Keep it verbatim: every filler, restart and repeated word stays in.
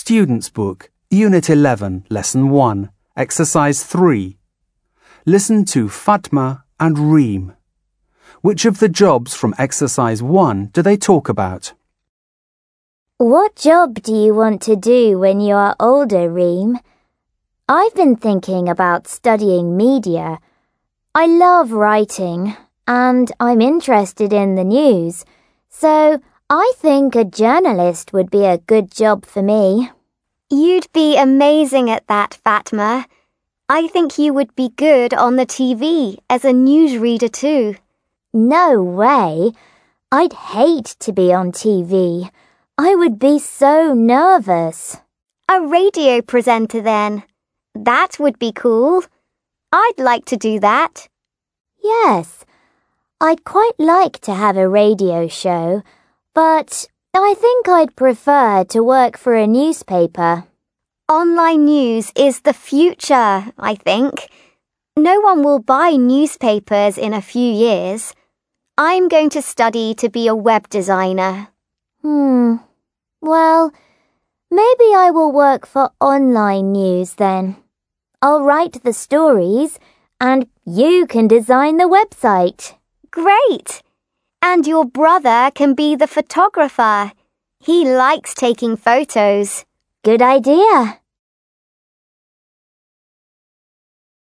Student's Book, Unit eleven, Lesson one, Exercise three. Listen to Fatma and Reem. Which of the jobs from Exercise one do they talk about? What job do you want to do when you are older, Reem? I've been thinking about studying media. I love writing, and I'm interested in the news, so I think a journalist would be a good job for me. You'd be amazing at that, Fatma. I think you would be good on the T V as a newsreader too. No way. I'd hate to be on T V. I would be so nervous. A radio presenter then. That would be cool. I'd like to do that. Yes, I'd quite like to have a radio show, but I think I'd prefer to work for a newspaper. Online news is the future, I think. No one will buy newspapers in a few years. I'm going to study to be a web designer. Hmm. Well, maybe I will work for online news then. I'll write the stories and you can design the website. Great! And your brother can be the photographer. He likes taking photos. Good idea.